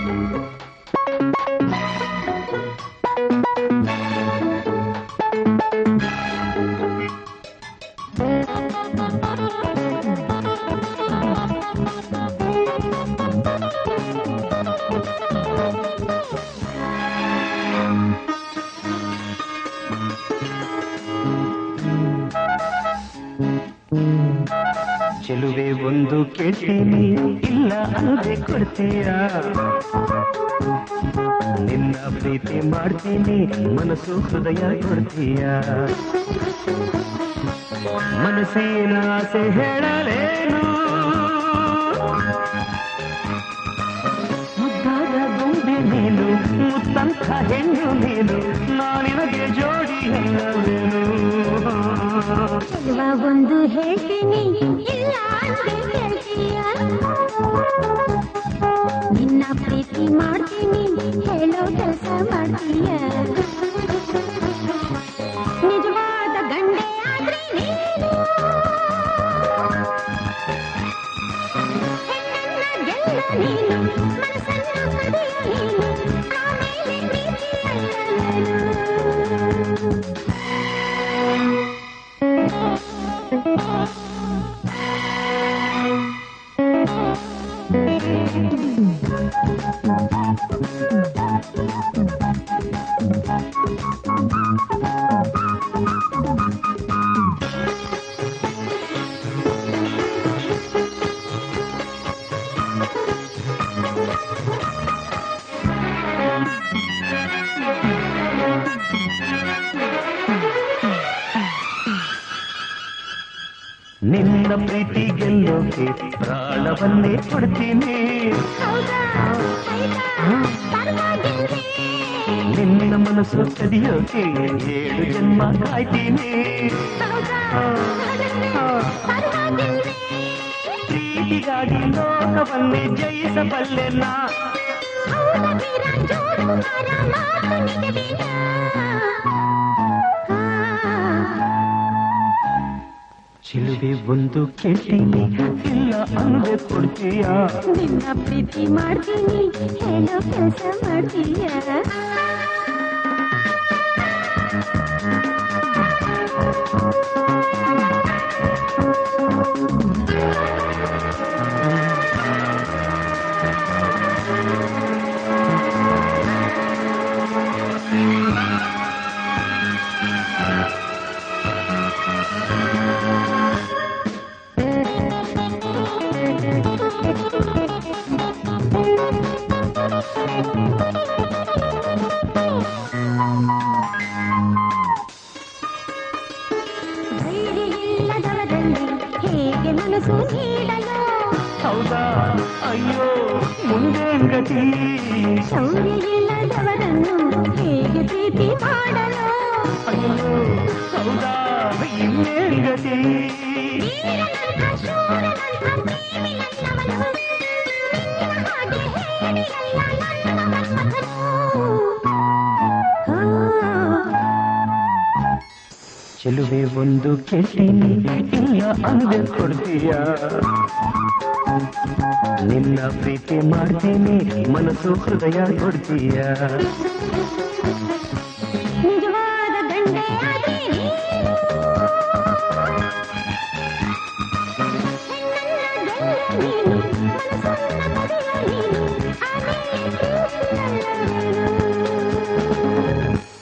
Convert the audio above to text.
ಚೆಲುವೆ ಒಂದು ಕೇಳ್ತೀನಿ ಇಲ್ಲ ಅಲ್ಲದೆ ಕೊಡ್ತೀಯ ನಿನ್ನ ಪ್ರೀತಿ ಮಾಡ್ತೀನಿ ಮನಸ್ಸು ಹೃದಯ ಕೊಡ್ತೀಯ ಮನಸ್ಸಿನ ಆಸೆ ಹೇಳಲೇನು ಮುದ್ದಾದ ಗೊಂಬೆ ನೀನು ಮುತ್ತಂಥ ಹೆಣ್ಣು ನೀನು ನಾನಿನಗೆ ಜೋಡಿ ಅಲ್ಲವೇನು ಒಂದು ಹೇಳ್ತೀನಿ ಇಲ್ಲ ಅಂದ್ರೆ ಹೇಳ್ತೀಯ ನಿನ್ನ ಪ್ರೀತಿ ಮಾಡ್ತೀನಿ ಹೇಳೋ ಕೆಲಸ ಮಾಡ್ತೀಯ ನಿಜವಾದ ಗಂಡೆ ಆದ್ರೆ ನೀನು ಹೆಣ್ಣನ್ನ ಗೆಲ್ಲ ನೀನು ಮನಸ್ಸನ್ನ ಪಡೆಯ ನೀನು ಆಮೇಲೆ ಪ್ರೀತಿ ಅಲ್ಲ ನಿನ್ನ ಪ್ರೀತಿ ಗೆಲ್ಲೋಕೆ ಪ್ರಾಣವನ್ನೇ ಕೊಡ್ತೀನಿ ನಿನ್ನ ಮನಸ್ಸು ಕದಿಯೋಕೆ 7 ಜನ್ಮ ಕಾಯ್ತೀನಿ ಪ್ರೀತಿಗಾಗಿ ಲೋಕವನ್ನೇ ಜಯಿಸಬಲ್ಲೆ ನಾ ಚೆಲುವೆ ಒಂದು ಕೇಳ್ತೀನಿ ಇಲ್ಲ ಅಂದ್ರೆ ಕೊಡ್ತೀಯ ನಿನ್ನ ಪ್ರೀತಿ ಮಾಡ್ತೀನಿ ಹೇಳೋ ಕೆಲಸ ಮಾಡ್ತೀಯ ಹೇಗೆ ಮನಸ್ಸು ನೀಡಲು ಹೌದಾ ಅಯ್ಯೋ ಮುಂದೇನ್ ಗತಿ ಶೌರ್ಯ ಇಲ್ಲದವರನ್ನು ಹೇಗೆ ಪ್ರೀತಿ ಮಾಡಲು ಅಯ್ಯೋ ಹೌದಾ ಇನ್ನೇನ್ ಗತಿ ಚೆಲುವೆ ಒಂದು ಕೇಳ್ತೀನಿ ಇಲ್ಲ ಅಂದ್ರೆ ಕೊಡ್ತೀಯ ನಿನ್ನ ಪ್ರೀತಿ ಮಾಡ್ತೀನಿ ಮನಸ್ಸು ಹೃದಯ ಕೊಡ್ತೀಯ ನಿಜವಾದ ಗಂಡೆ ಆದ್ರೆ ನೀನು ಮನಸ್ಸನ್ನ ಪಡೆಯ ನೀನು ಆಮೇಲೆ ಪ್ರೀತಿ ಅಲ್ಲವೇನು